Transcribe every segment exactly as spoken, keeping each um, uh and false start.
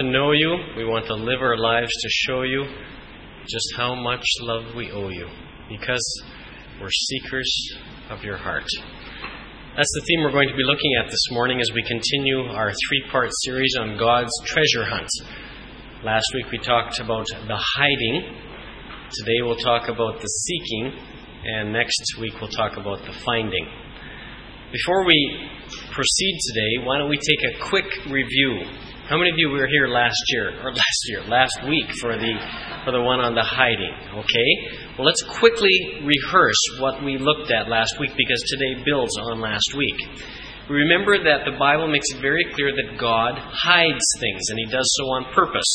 To know you, we want to live our lives to show you just how much love we owe you, because we're seekers of your heart. That's the theme we're going to be looking at this morning as we continue our three-part series on God's treasure hunt. Last week we talked about the hiding. Today we'll talk about the seeking, and next week we'll talk about the finding. Before we proceed today, why don't we take a quick review. How many of you were here last year, or last year, last week for the for the one on the hiding? Okay? Well, let's quickly rehearse what we looked at last week, because today builds on last week. Remember that the Bible makes it very clear that God hides things, and He does so on purpose.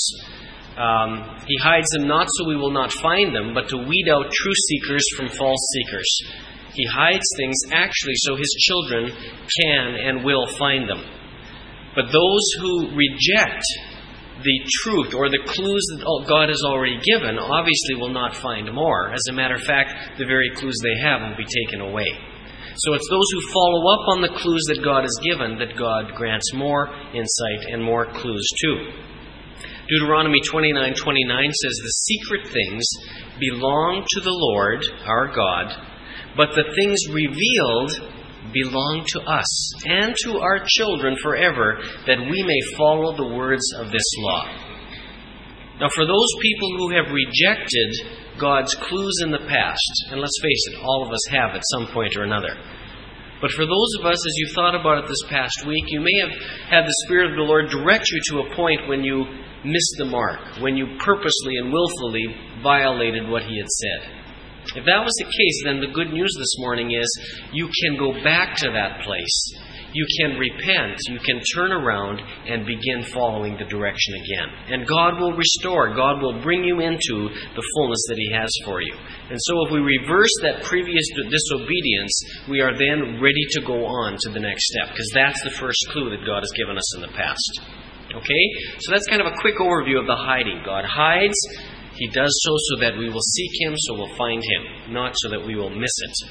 Um, he hides them not so we will not find them, but to weed out true seekers from false seekers. He hides things actually so His children can and will find them. But those who reject the truth or the clues that God has already given obviously will not find more. As a matter of fact, the very clues they have will be taken away. So it's those who follow up on the clues that God has given that God grants more insight and more clues to. Deuteronomy twenty-nine twenty-nine says, "The secret things belong to the Lord, our God, but the things revealed belong to us and to our children forever, that we may follow the words of this law." Now, for those people who have rejected God's clues in the past, and let's face it, all of us have at some point or another. But for those of us, as you thought about it this past week, you may have had the Spirit of the Lord direct you to a point when you missed the mark, when you purposely and willfully violated what He had said. If that was the case, then the good news this morning is you can go back to that place. You can repent. You can turn around and begin following the direction again. And God will restore. God will bring you into the fullness that He has for you. And so if we reverse that previous disobedience, we are then ready to go on to the next step, because that's the first clue that God has given us in the past. Okay? So that's kind of a quick overview of the hiding. God hides. He does so so that we will seek Him, so we'll find Him, not so that we will miss it.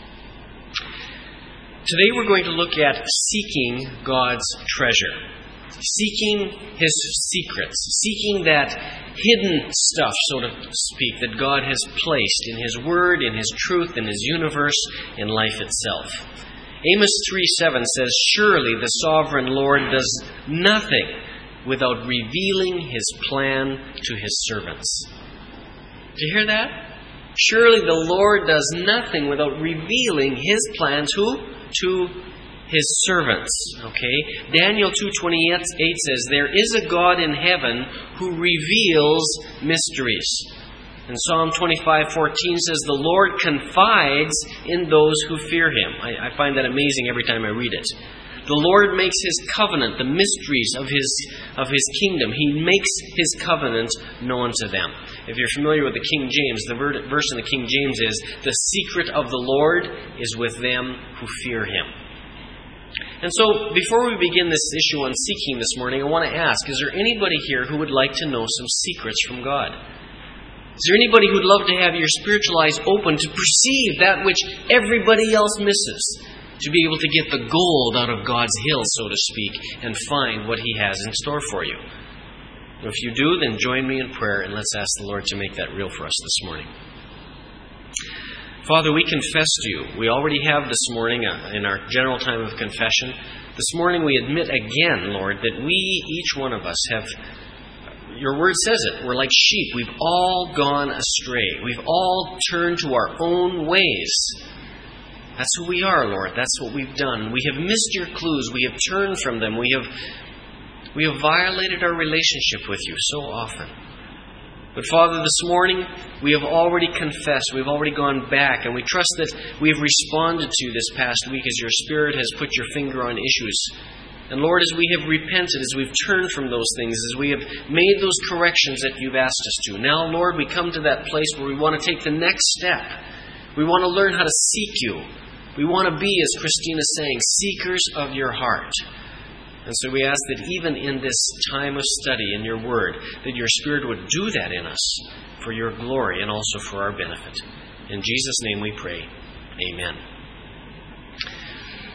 Today we're going to look at seeking God's treasure. Seeking His secrets. Seeking that hidden stuff, so to speak, that God has placed in His Word, in His truth, in His universe, in life itself. Amos three seven says, "Surely the sovereign Lord does nothing without revealing His plan to His servants." Did you hear that? Surely the Lord does nothing without revealing His plans, who? To His servants. Okay? Daniel two twenty-eight says, "There is a God in heaven who reveals mysteries." And Psalm twenty-five fourteen says, "The Lord confides in those who fear Him." I, I find that amazing every time I read it. The Lord makes His covenant, the mysteries of His of His kingdom. He makes His covenant known to them. If you're familiar with the King James, the verse in the King James is, "The secret of the Lord is with them who fear Him." And so, before we begin this issue on seeking this morning, I want to ask, is there anybody here who would like to know some secrets from God? Is there anybody who'd love to have your spiritual eyes open to perceive that which everybody else misses? To be able to get the gold out of God's hill, so to speak, and find what He has in store for you. If you do, then join me in prayer, and let's ask the Lord to make that real for us this morning. Father, we confess to You. We already have this morning in our general time of confession. This morning we admit again, Lord, that we, each one of us, have... Your Word says it. We're like sheep. We've all gone astray. We've all turned to our own ways. That's who we are, Lord. That's what we've done. We have missed Your clues. We have turned from them. We have we have violated our relationship with You so often. But Father, this morning, we have already confessed. We've already gone back. And we trust that we have responded to you this past week as Your Spirit has put Your finger on issues. And Lord, as we have repented, as we've turned from those things, as we have made those corrections that You've asked us to, now, Lord, we come to that place where we want to take the next step. We want to learn how to seek You. We want to be, as Christina is saying, seekers of Your heart. And so we ask that even in this time of study in Your Word, that Your Spirit would do that in us for Your glory and also for our benefit. In Jesus' name we pray. Amen.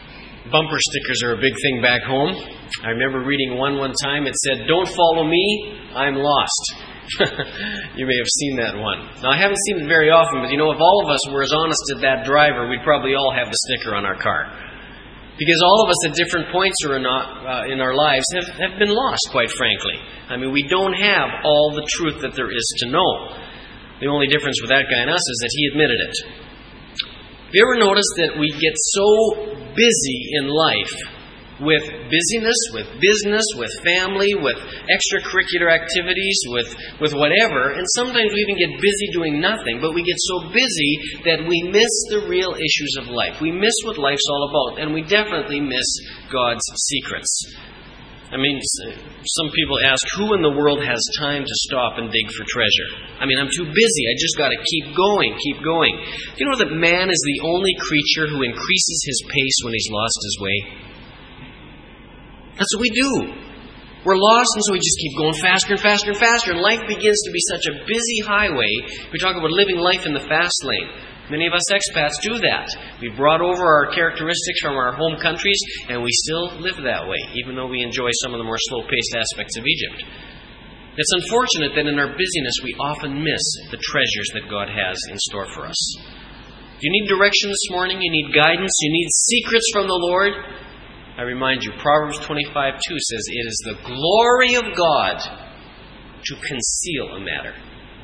Bumper stickers are a big thing back home. I remember reading one one time. It said, "Don't follow me, I'm lost." You may have seen that one. Now, I haven't seen it very often, but you know, if all of us were as honest as that driver, we'd probably all have the sticker on our car. Because all of us at different points or not, uh, in our lives have, have been lost, quite frankly. I mean, we don't have all the truth that there is to know. The only difference with that guy and us is that he admitted it. Have you ever noticed that we get so busy in life with busyness, with business, with family, with extracurricular activities, with, with whatever, and sometimes we even get busy doing nothing, but we get so busy that we miss the real issues of life. We miss what life's all about, and we definitely miss God's secrets. I mean, some people ask, who in the world has time to stop and dig for treasure? I mean, I'm too busy. I just got to keep going, keep going. Do you know that man is the only creature who increases his pace when he's lost his way? That's what we do. We're lost, and so we just keep going faster and faster and faster, and life begins to be such a busy highway. We talk about living life in the fast lane. Many of us expats do that. We've brought over our characteristics from our home countries, and we still live that way, even though we enjoy some of the more slow-paced aspects of Egypt. It's unfortunate that in our busyness we often miss the treasures that God has in store for us. You need direction this morning, you need guidance, you need secrets from the Lord. I remind you, Proverbs twenty-five two says, "It is the glory of God to conceal a matter,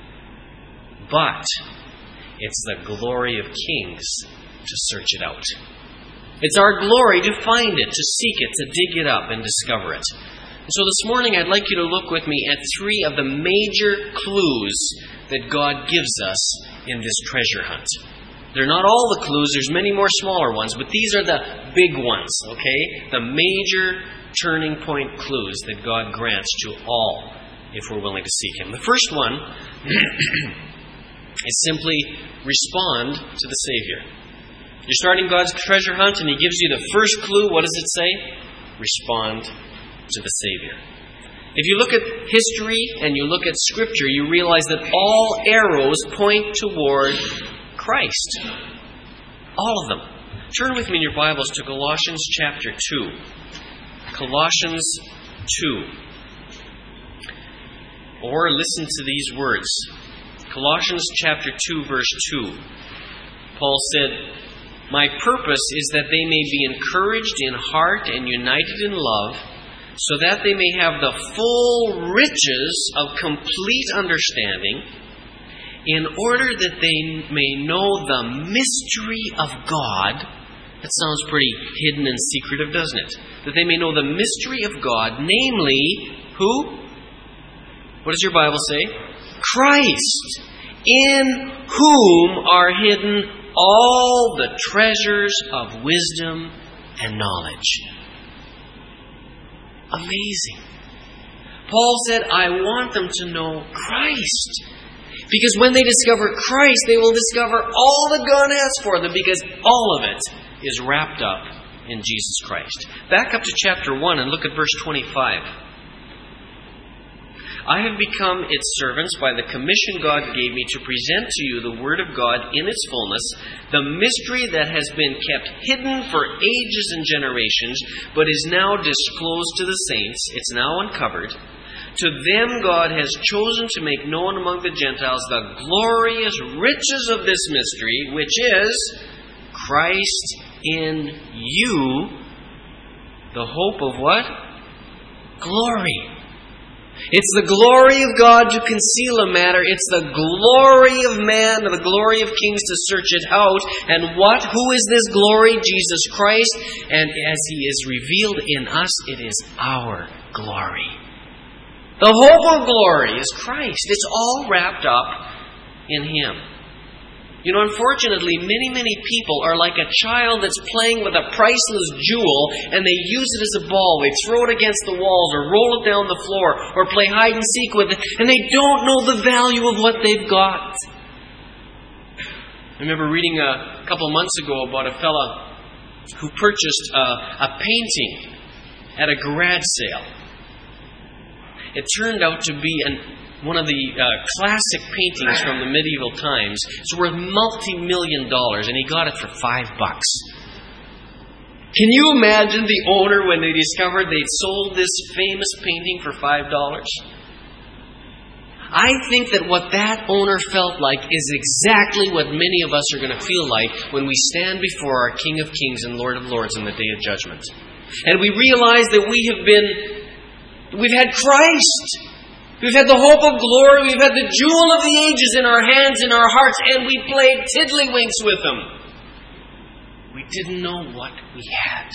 but it's the glory of kings to search it out." It's our glory to find it, to seek it, to dig it up and discover it. And so this morning I'd like you to look with me at three of the major clues that God gives us in this treasure hunt. They're not all the clues, there's many more smaller ones, but these are the big ones, okay? The major turning point clues that God grants to all if we're willing to seek Him. The first one is simply respond to the Savior. You're starting God's treasure hunt and He gives you the first clue. What does it say? Respond to the Savior. If you look at history and you look at Scripture, you realize that all arrows point toward Christ. All of them. Turn with me in your Bibles to Colossians chapter two. Colossians two. Or listen to these words. Colossians chapter two, verse two. Paul said, "My purpose is that they may be encouraged in heart and united in love, so that they may have the full riches of complete understanding, in order that they may know the mystery of God." That sounds pretty hidden and secretive, doesn't it? That they may know the mystery of God, namely, who? What does your Bible say? Christ, in whom are hidden all the treasures of wisdom and knowledge. Amazing. Paul said, I want them to know Christ. Because when they discover Christ, they will discover all that God has for them, because all of it is wrapped up in Jesus Christ. Back up to chapter one and look at verse twenty-five. "I have become its servants by the commission God gave me to present to you the Word of God in its fullness, the mystery that has been kept hidden for ages and generations, but is now disclosed to the saints." It's now uncovered. "To them God has chosen to make known among the Gentiles the glorious riches of this mystery, which is Christ in you, the hope of what? Glory." It's the glory of God to conceal a matter. It's the glory of man, the glory of kings to search it out. And what? Who is this glory? Jesus Christ. And as He is revealed in us, it is our glory. The hope of glory is Christ. It's all wrapped up in Him. You know, unfortunately, many, many people are like a child that's playing with a priceless jewel, and they use it as a ball. They throw it against the walls or roll it down the floor or play hide and seek with it, and they don't know the value of what they've got. I remember reading a couple of months ago about a fella who purchased a, a painting at a garage sale. It turned out to be an one of the uh, classic paintings from the medieval times. It's worth multi-million dollars, and he got it for five bucks. Can you imagine the owner when they discovered they'd sold this famous painting for five dollars? I think that what that owner felt like is exactly what many of us are going to feel like when we stand before our King of Kings and Lord of Lords in the day of judgment. And we realize that we have been, we've had Christ. We've had the hope of glory. We've had the jewel of the ages in our hands, in our hearts, and we played tiddlywinks with Him. We didn't know what we had.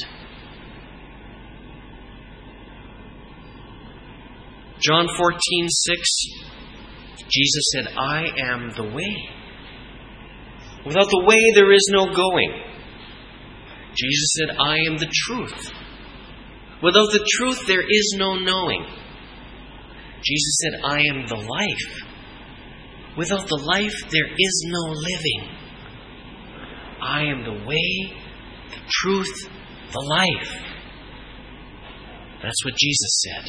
John fourteen six, Jesus said, I am the way. Without the way there is no going. Jesus said, I am the truth. Without the truth there is no knowing. Jesus said, I am the life. Without the life there is no living. I am the way, the truth, the life. That's what Jesus said.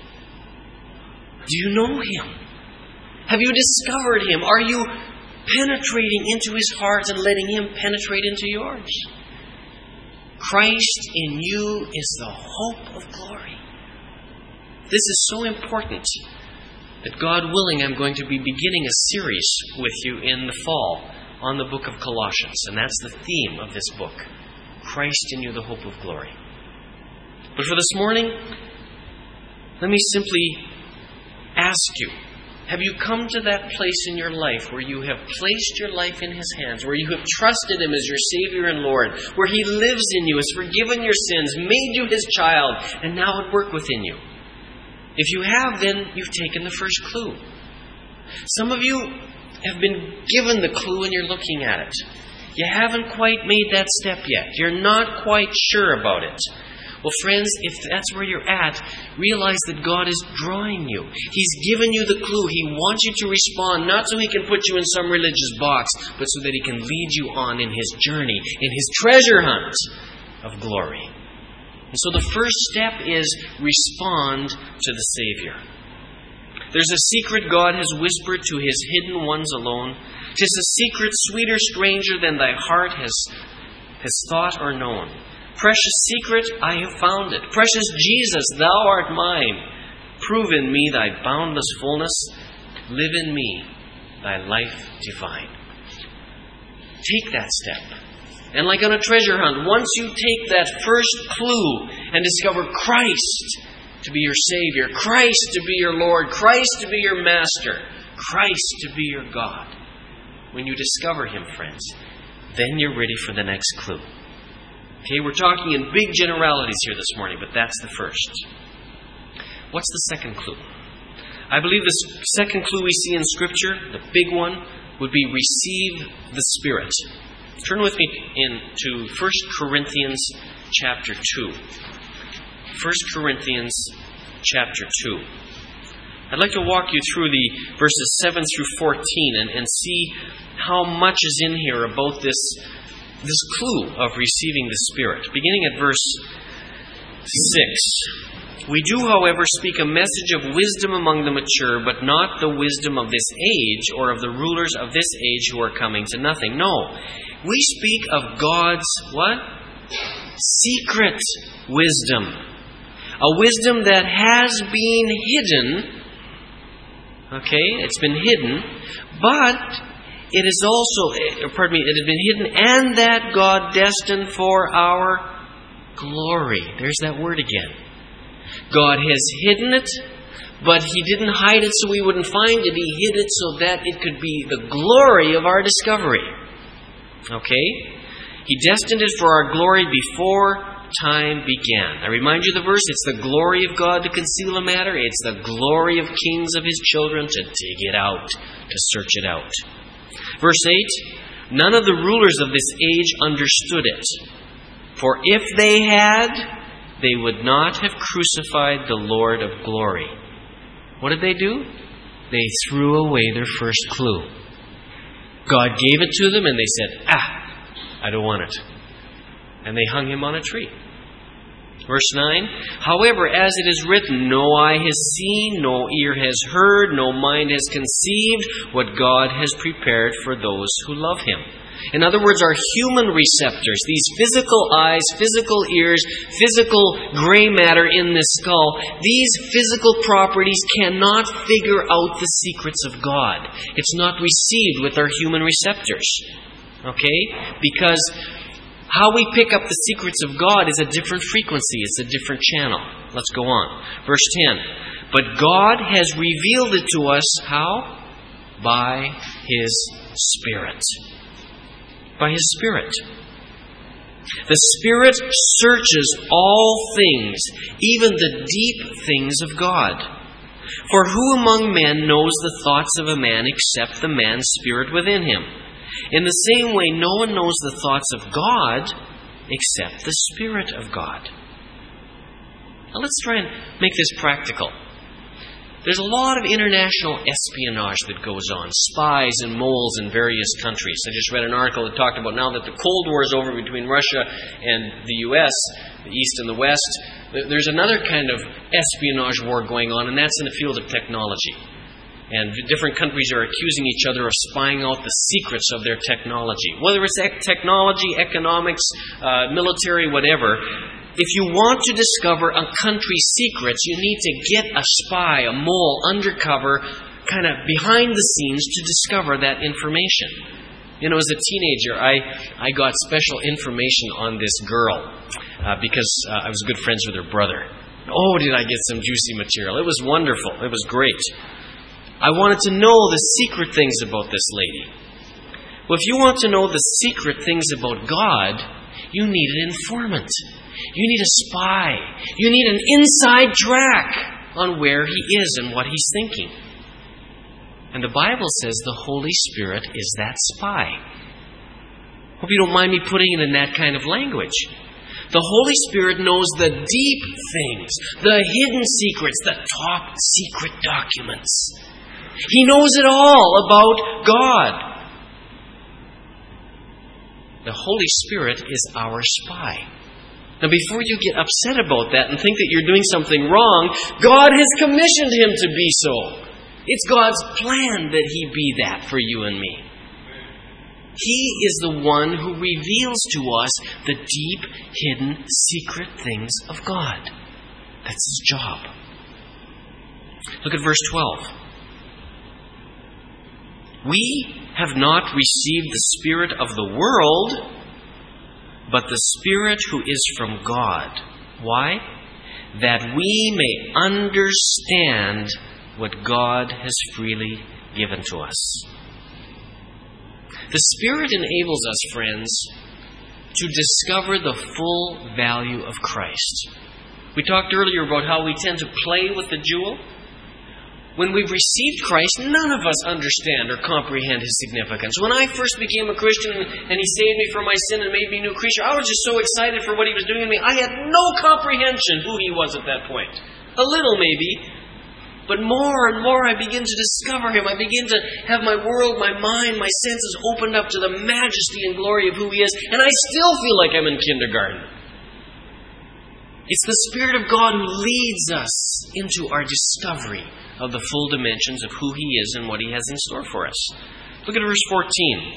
Do you know Him? Have you discovered Him? Are you penetrating into His heart and letting Him penetrate into yours? Christ in you is the hope of glory. This is so important that, God willing, I'm going to be beginning a series with you in the fall on the book of Colossians. And that's the theme of this book. Christ in you, the hope of glory. But for this morning, let me simply ask you, have you come to that place in your life where you have placed your life in His hands, where you have trusted Him as your Savior and Lord, where He lives in you, has forgiven your sins, made you His child, and now at work within you? If you have, then you've taken the first clue. Some of you have been given the clue and you're looking at it. You haven't quite made that step yet. You're not quite sure about it. Well, friends, if that's where you're at, realize that God is drawing you. He's given you the clue. He wants you to respond, not so He can put you in some religious box, but so that He can lead you on in His journey, in His treasure hunt of glory. And so the first step is respond to the Savior. There's a secret God has whispered to His hidden ones alone. 'Tis a secret sweeter, stranger than thy heart has, has thought or known. Precious secret, I have found it. Precious Jesus, thou art mine. Prove in me thy boundless fullness. Live in me thy life divine. Take that step. And like on a treasure hunt, once you take that first clue and discover Christ to be your Savior, Christ to be your Lord, Christ to be your Master, Christ to be your God, when you discover Him, friends, then you're ready for the next clue. Okay, we're talking in big generalities here this morning, but that's the first. What's the second clue? I believe the second clue we see in Scripture, the big one, would be receive the Spirit. Turn with me into First Corinthians chapter two. First Corinthians chapter two. I'd like to walk you through the verses seven through fourteen and, and see how much is in here about this, this clue of receiving the Spirit. Beginning at verse six. We do, however, speak a message of wisdom among the mature, but not the wisdom of this age or of the rulers of this age who are coming to nothing. No. We speak of God's what? Secret wisdom. A wisdom that has been hidden. Okay, it's been hidden. But it is also, pardon me, it has been hidden, and that God destined for our glory. There's that word again. God has hidden it, but He didn't hide it so we wouldn't find it. He hid it so that it could be the glory of our discovery. Okay? He destined it for our glory before time began. I remind you the verse, it's the glory of God to conceal a matter. It's the glory of kings of His children to dig it out, to search it out. Verse eight, none of the rulers of this age understood it. For if they had, they would not have crucified the Lord of glory. What did they do? They threw away their first clue. God gave it to them and they said, ah, I don't want it. And they hung Him on a tree. Verse nine, however, as it is written, no eye has seen, no ear has heard, no mind has conceived what God has prepared for those who love Him. In other words, our human receptors, these physical eyes, physical ears, physical gray matter in this skull, these physical properties cannot figure out the secrets of God. It's not received with our human receptors. Okay? Because how we pick up the secrets of God is a different frequency. It's a different channel. Let's go on. Verse ten. But God has revealed it to us, how? By His Spirit. By His Spirit. The Spirit searches all things, even the deep things of God. For who among men knows the thoughts of a man except the man's spirit within him? In the same way, no one knows the thoughts of God except the Spirit of God. Now let's try and make this practical. There's a lot of international espionage that goes on. Spies and moles in various countries. I just read an article that talked about now that the Cold War is over between Russia and the U S, the East and the West, there's another kind of espionage war going on, and that's in the field of technology. And different countries are accusing each other of spying out the secrets of their technology. Whether it's technology, economics, uh, military, whatever. If you want to discover a country's secrets, you need to get a spy, a mole, undercover, kind of behind the scenes to discover that information. You know, as a teenager, I, I got special information on this girl uh, because uh, I was good friends with her brother. Oh, did I get some juicy material. It was wonderful. It was great. I wanted to know the secret things about this lady. Well, if you want to know the secret things about God, you need an informant. You need a spy. You need an inside track on where He is and what He's thinking. And the Bible says the Holy Spirit is that spy. Hope you don't mind me putting it in that kind of language. The Holy Spirit knows the deep things, the hidden secrets, the top secret documents. He knows it all about God. The Holy Spirit is our spy. Now, before you get upset about that and think that you're doing something wrong, God has commissioned Him to be so. It's God's plan that He be that for you and me. He is the one who reveals to us the deep, hidden, secret things of God. That's His job. Look at verse twelve. We have not received the Spirit of the world, but the Spirit who is from God. Why? That we may understand what God has freely given to us. The Spirit enables us, friends, to discover the full value of Christ. We talked earlier about how we tend to play with the jewel. When we've received Christ, none of us understand or comprehend His significance. When I first became a Christian and He saved me from my sin and made me a new creature, I was just so excited for what He was doing in me. I had no comprehension who He was at that point. A little maybe. But more and more I begin to discover Him. I begin to have my world, my mind, my senses opened up to the majesty and glory of who He is. And I still feel like I'm in kindergarten. It's the Spirit of God who leads us into our discovery of the full dimensions of who He is and what He has in store for us. Look at verse fourteen.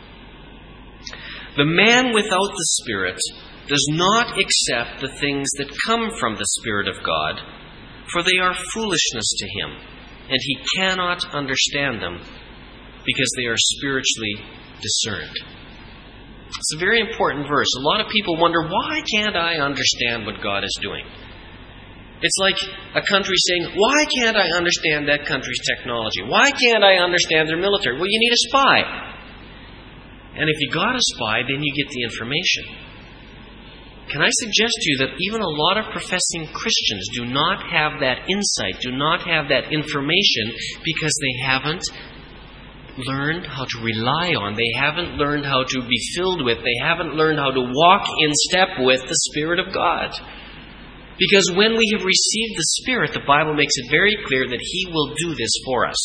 The man without the Spirit does not accept the things that come from the Spirit of God, for they are foolishness to him, and he cannot understand them because they are spiritually discerned. It's a very important verse. A lot of people wonder, why can't I understand what God is doing? It's like a country saying, why can't I understand that country's technology? Why can't I understand their military? Well, you need a spy. And if you got a spy, then you get the information. Can I suggest to you that even a lot of professing Christians do not have that insight, do not have that information because they haven't learned how to rely on, they haven't learned how to be filled with, they haven't learned how to walk in step with the Spirit of God. Because when we have received the Spirit, the Bible makes it very clear that He will do this for us.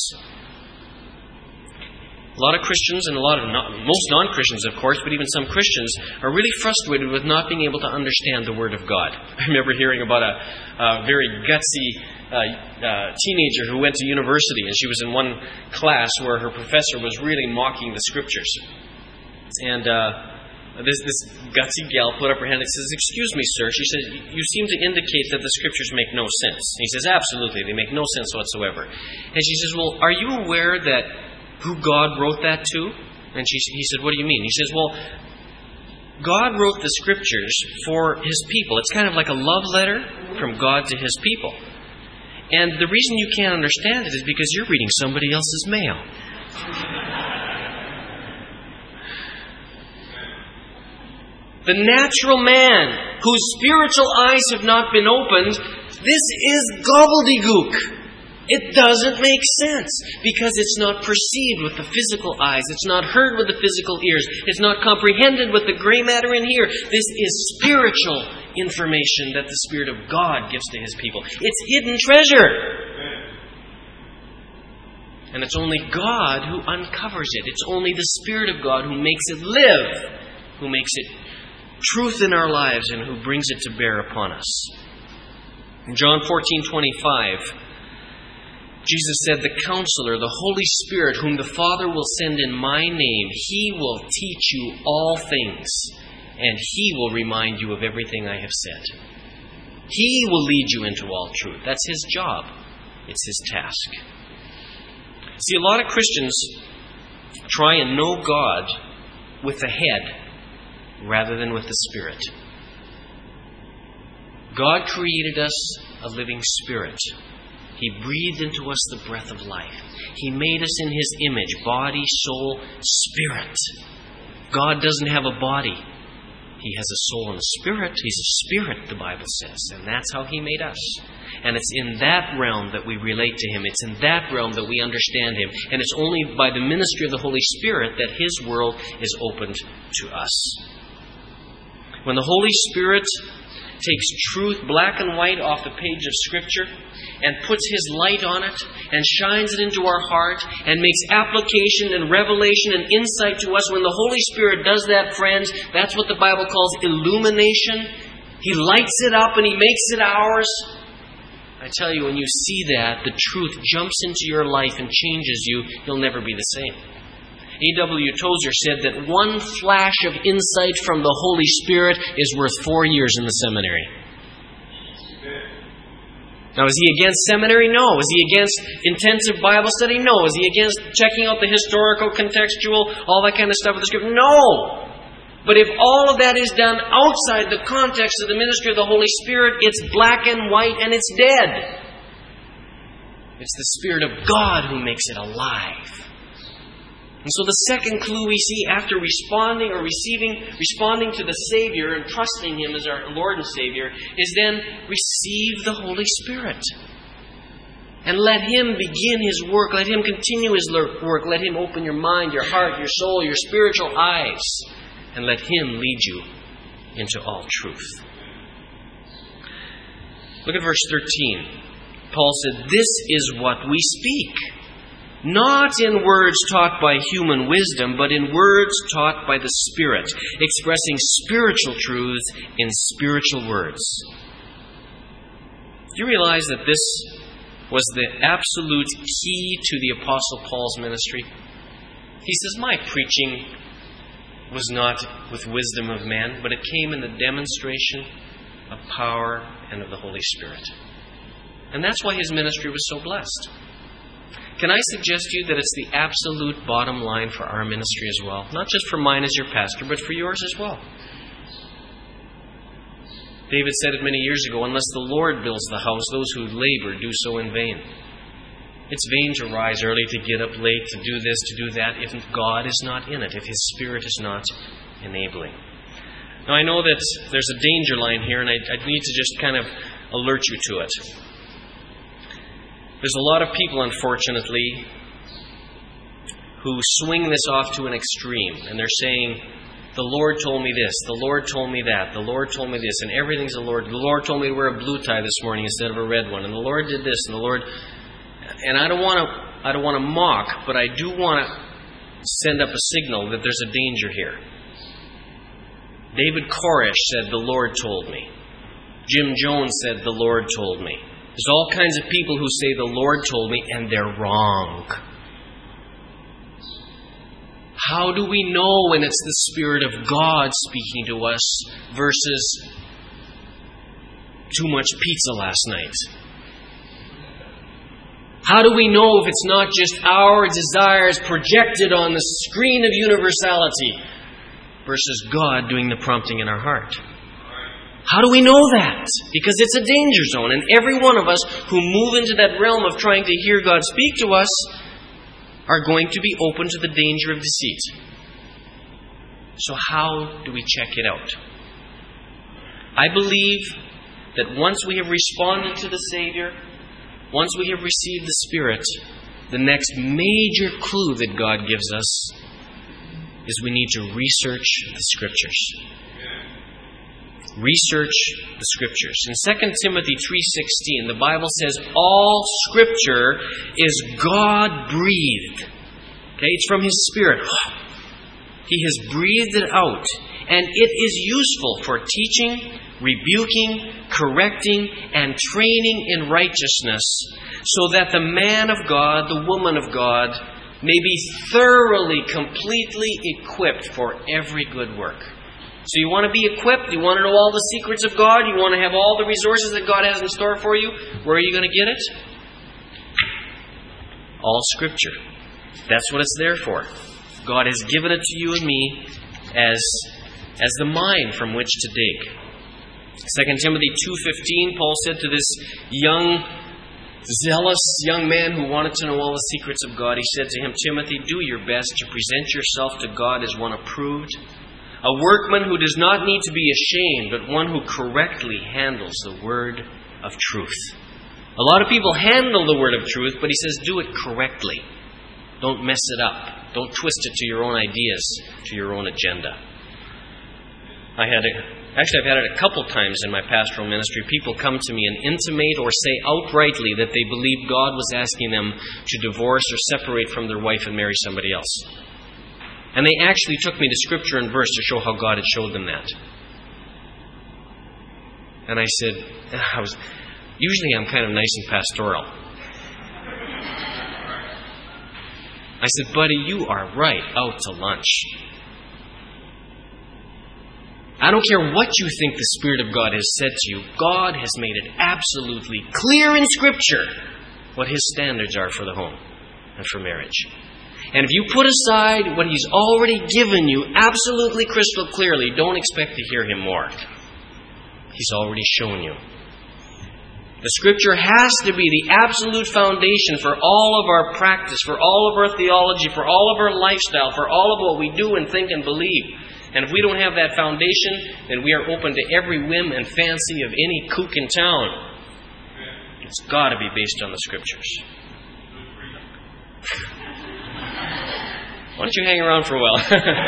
A lot of Christians, and a lot of non, most non-Christians, of course, but even some Christians, are really frustrated with not being able to understand the Word of God. I remember hearing about a, a very gutsy uh, uh, teenager who went to university, and she was in one class where her professor was really mocking the Scriptures. And uh, this, this gutsy gal put up her hand and says, "Excuse me, sir." She says, "You seem to indicate that the Scriptures make no sense." He says, "Absolutely, they make no sense whatsoever." And she says, "Well, are you aware that who God wrote that to?" And she, he said, "What do you mean?" He says, "Well, God wrote the Scriptures for His people. It's kind of like a love letter from God to His people. And the reason you can't understand it is because you're reading somebody else's mail." The natural man, whose spiritual eyes have not been opened, this is gobbledygook. It doesn't make sense because it's not perceived with the physical eyes. It's not heard with the physical ears. It's not comprehended with the gray matter in here. This is spiritual information that the Spirit of God gives to His people. It's hidden treasure. And it's only God who uncovers it. It's only the Spirit of God who makes it live, who makes it truth in our lives, and who brings it to bear upon us. In John fourteen twenty-five, Jesus said, "The Counselor, the Holy Spirit, whom the Father will send in my name, He will teach you all things, and He will remind you of everything I have said." He will lead you into all truth. That's His job. It's His task. See, a lot of Christians try and know God with the head rather than with the Spirit. God created us a living spirit. He breathed into us the breath of life. He made us in His image, body, soul, spirit. God doesn't have a body. He has a soul and a spirit. He's a spirit, the Bible says. And that's how He made us. And it's in that realm that we relate to Him. It's in that realm that we understand Him. And it's only by the ministry of the Holy Spirit that His world is opened to us. When the Holy Spirit takes truth black and white off the page of Scripture and puts His light on it and shines it into our heart and makes application and revelation and insight to us, when the Holy Spirit does that, friends, that's what the Bible calls illumination. He lights it up and He makes it ours. I tell you, when you see that, the truth jumps into your life and changes you. You'll never be the same. A W Tozer said that one flash of insight from the Holy Spirit is worth four years in the seminary. Now, is he against seminary? No. Is he against intensive Bible study? No. Is he against checking out the historical, contextual, all that kind of stuff with the Scripture? No. But if all of that is done outside the context of the ministry of the Holy Spirit, it's black and white and it's dead. It's the Spirit of God who makes it alive. And so the second clue we see after responding or receiving, responding to the Savior and trusting Him as our Lord and Savior is then receive the Holy Spirit. And let Him begin His work. Let Him continue His work. Let Him open your mind, your heart, your soul, your spiritual eyes. And let Him lead you into all truth. Look at verse thirteen. Paul said, "This is what we speak. Not in words taught by human wisdom, but in words taught by the Spirit, expressing spiritual truths in spiritual words." Do you realize that this was the absolute key to the Apostle Paul's ministry? He says, "My preaching was not with wisdom of man, but it came in the demonstration of power and of the Holy Spirit." And that's why his ministry was so blessed. Can I suggest to you that it's the absolute bottom line for our ministry as well? Not just for mine as your pastor, but for yours as well. David said it many years ago, "Unless the Lord builds the house, those who labor do so in vain." It's vain to rise early, to get up late, to do this, to do that, if God is not in it, if His Spirit is not enabling. Now, I know that there's a danger line here, and I, I need to just kind of alert you to it. There's a lot of people, unfortunately, who swing this off to an extreme, and they're saying, "The Lord told me this, the Lord told me that, the Lord told me this, and everything's the Lord. The Lord told me to wear a blue tie this morning instead of a red one, and the Lord did this, and the Lord..." And I don't want to, I don't want to mock, but I do want to send up a signal that there's a danger here. David Koresh said, "The Lord told me." Jim Jones said, "The Lord told me." There's all kinds of people who say, "The Lord told me," and they're wrong. How do we know when it's the Spirit of God speaking to us versus too much pizza last night? How do we know if it's not just our desires projected on the screen of universality versus God doing the prompting in our heart? How do we know that? Because it's a danger zone, and every one of us who move into that realm of trying to hear God speak to us are going to be open to the danger of deceit. So how do we check it out? I believe that once we have responded to the Savior, once we have received the Spirit, the next major clue that God gives us is we need to research the Scriptures. Research the Scriptures. In Second Timothy three sixteen, the Bible says, all Scripture is God-breathed. Okay, it's from His Spirit. He has breathed it out. And it is useful for teaching, rebuking, correcting, and training in righteousness, so that the man of God, the woman of God, may be thoroughly, completely equipped for every good work. So you want to be equipped? You want to know all the secrets of God? You want to have all the resources that God has in store for you? Where are you going to get it? All Scripture. That's what it's there for. God has given it to you and me as, as the mine from which to dig. Second Timothy two fifteen, Paul said to this young, zealous young man who wanted to know all the secrets of God, he said to him, Timothy, do your best to present yourself to God as one approved, a workman who does not need to be ashamed, but one who correctly handles the word of truth. A lot of people handle the word of truth, but he says do it correctly. Don't mess it up. Don't twist it to your own ideas, to your own agenda. I had a, actually, I've had it a couple times in my pastoral ministry. People come to me and intimate or say outrightly that they believe God was asking them to divorce or separate from their wife and marry somebody else. And they actually took me to Scripture and verse to show how God had showed them that. And I said, I was usually I'm kind of nice and pastoral. I said, buddy, you are right out to lunch. I don't care what you think the Spirit of God has said to you. God has made it absolutely clear in Scripture what His standards are for the home and for marriage. And if you put aside what He's already given you absolutely crystal clearly, don't expect to hear Him more. He's already shown you. The Scripture has to be the absolute foundation for all of our practice, for all of our theology, for all of our lifestyle, for all of what we do and think and believe. And if we don't have that foundation, then we are open to every whim and fancy of any kook in town. It's got to be based on the Scriptures. Why don't you hang around for a while?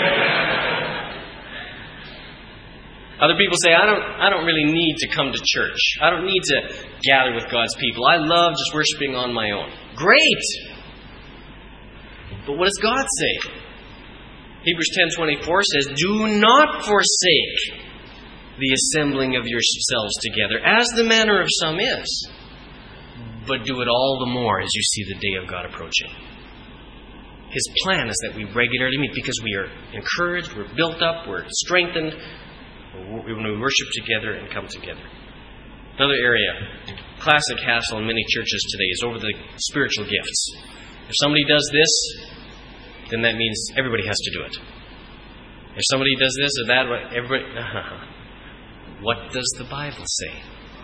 Other people say, I don't I don't really need to come to church. I don't need to gather with God's people. I love just worshiping on my own. Great! But what does God say? Hebrews ten twenty-four says, do not forsake the assembling of yourselves together, as the manner of some is, but do it all the more as you see the day of God approaching. His plan is that we regularly meet because we are encouraged, we're built up, we're strengthened when we worship together and come together. Another area, classic hassle in many churches today, is over the spiritual gifts. If somebody does this, then that means everybody has to do it. If somebody does this or that, everybody... What does the Bible say?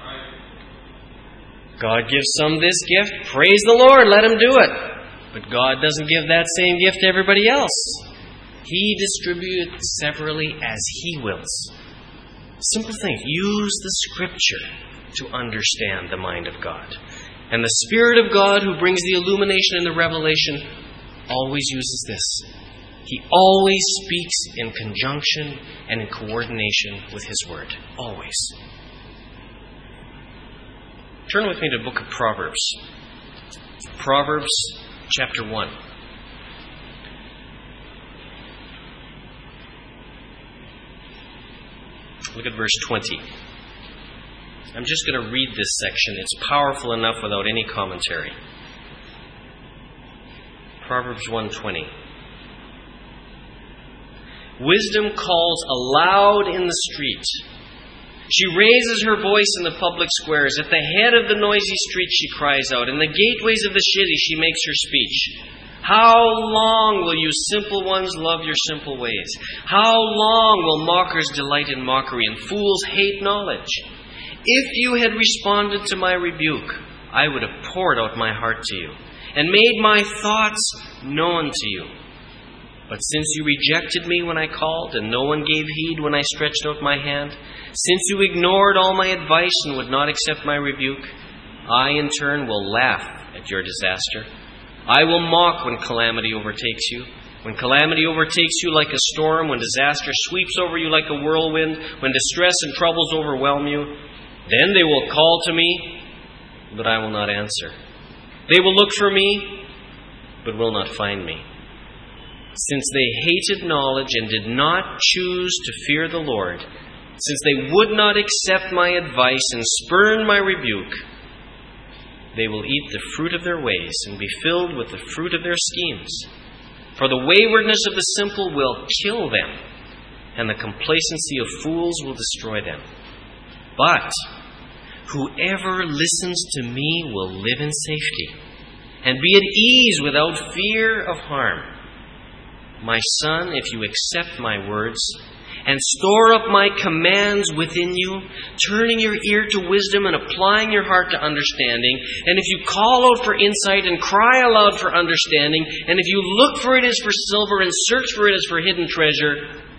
God gives some this gift. Praise the Lord, let Him do it. But God doesn't give that same gift to everybody else. He distributes severally as He wills. Simple thing. Use the Scripture to understand the mind of God. And the Spirit of God who brings the illumination and the revelation always uses this. He always speaks in conjunction and in coordination with His Word. Always. Turn with me to the book of Proverbs. Proverbs chapter one. Look at verse twenty. I'm just going to read this section. It's powerful enough without any commentary. Proverbs one twenty. Wisdom calls aloud in the street. She raises her voice in the public squares. At the head of the noisy street she cries out. In the gateways of the city she makes her speech. How long will you simple ones love your simple ways? How long will mockers delight in mockery and fools hate knowledge? If you had responded to my rebuke, I would have poured out my heart to you and made my thoughts known to you. But since you rejected me when I called and no one gave heed when I stretched out my hand, since you ignored all my advice and would not accept my rebuke, I in turn will laugh at your disaster. I will mock when calamity overtakes you. When calamity overtakes you like a storm, when disaster sweeps over you like a whirlwind, when distress and troubles overwhelm you, then they will call to me, but I will not answer. They will look for me, but will not find me. Since they hated knowledge and did not choose to fear the Lord, since they would not accept my advice and spurn my rebuke, they will eat the fruit of their ways and be filled with the fruit of their schemes. For the waywardness of the simple will kill them, and the complacency of fools will destroy them. But whoever listens to me will live in safety and be at ease without fear of harm. My son, if you accept my words and store up my commands within you, turning your ear to wisdom and applying your heart to understanding, and if you call out for insight and cry aloud for understanding, and if you look for it as for silver and search for it as for hidden treasure,